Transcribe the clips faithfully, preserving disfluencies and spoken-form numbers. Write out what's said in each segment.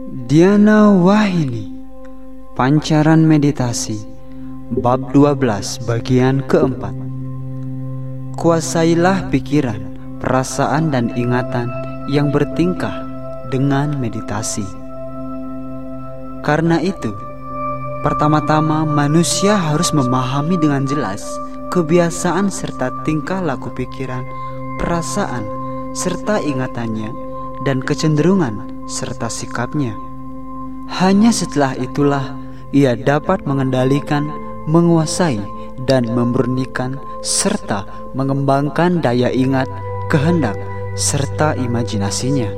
Diana Wahini, Pancaran Meditasi, Bab dua belas bagian keempat. Kuasailah pikiran, perasaan dan ingatan yang bertingkah dengan meditasi. Karena itu, pertama-tama manusia harus memahami dengan jelas kebiasaan serta tingkah laku pikiran, perasaan, serta ingatannya, dan kecenderungan serta sikapnya. Hanya setelah itulah ia dapat mengendalikan, menguasai, dan memurnikan serta mengembangkan daya ingat, kehendak, serta imajinasinya.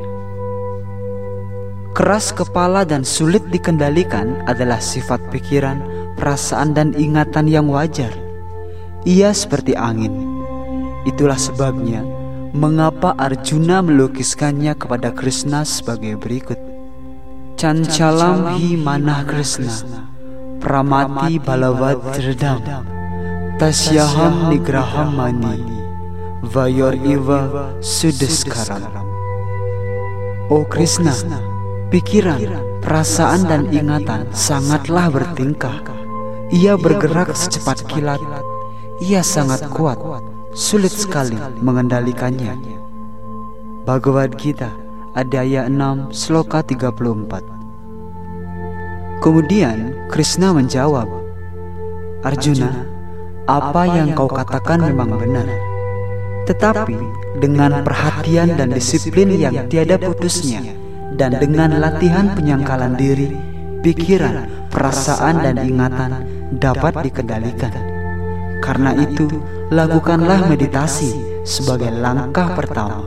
Keras kepala dan sulit dikendalikan adalah sifat pikiran, perasaan, dan ingatan yang wajar. Ia seperti angin. Itulah sebabnya mengapa Arjuna melukiskannya kepada Krishna sebagai berikut. Cancalam hi manah Krishna, pramati balavad redam, tasyaham nigraham mani, vayor iva sudeskaram. Oh Krishna, pikiran, perasaan dan ingatan sangatlah bertingkah. Ia bergerak secepat kilat. Ia sangat kuat, sulit sekali mengendalikannya. Bhagavad Gita, Adhyaya enam, Sloka tiga puluh empat. Kemudian Krishna menjawab, Arjuna, apa yang kau katakan memang benar. Tetapi dengan perhatian dan disiplin yang tiada putusnya, dan dengan latihan penyangkalan diri, pikiran, perasaan dan ingatan dapat dikendalikan. Karena itu, lakukanlah meditasi sebagai langkah pertama.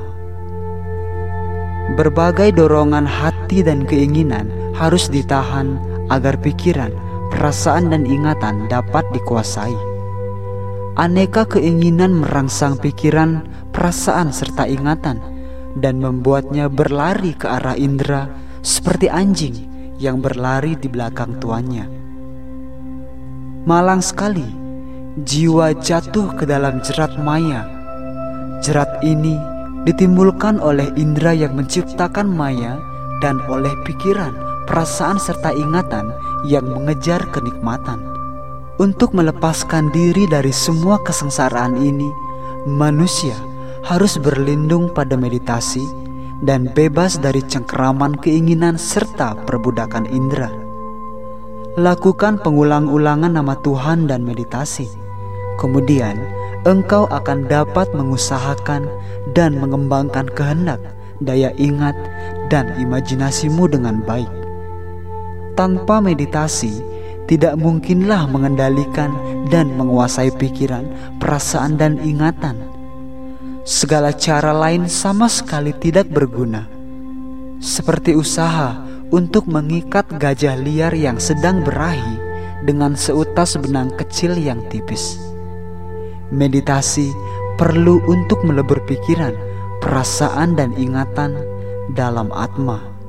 Berbagai dorongan hati dan keinginan harus ditahan agar pikiran, perasaan dan ingatan dapat dikuasai. Aneka keinginan merangsang pikiran, perasaan serta ingatan dan membuatnya berlari ke arah indera seperti anjing yang berlari di belakang tuannya. Malang sekali jiwa jatuh ke dalam jerat maya. Jerat ini ditimbulkan oleh indera yang menciptakan maya dan oleh pikiran, perasaan serta ingatan yang mengejar kenikmatan. Untuk melepaskan diri dari semua kesengsaraan ini, manusia harus berlindung pada meditasi dan bebas dari cengkeraman keinginan serta perbudakan indera. Lakukan pengulang-ulangan nama Tuhan dan meditasi. Kemudian engkau akan dapat mengusahakan dan mengembangkan kehendak, daya ingat, dan imajinasimu dengan baik. Tanpa meditasi, tidak mungkinlah mengendalikan dan menguasai pikiran, perasaan, dan ingatan. Segala cara lain sama sekali tidak berguna. Seperti usaha untuk mengikat gajah liar yang sedang berahi dengan seutas benang kecil yang tipis. Meditasi perlu untuk melebur pikiran, perasaan dan ingatan dalam atma.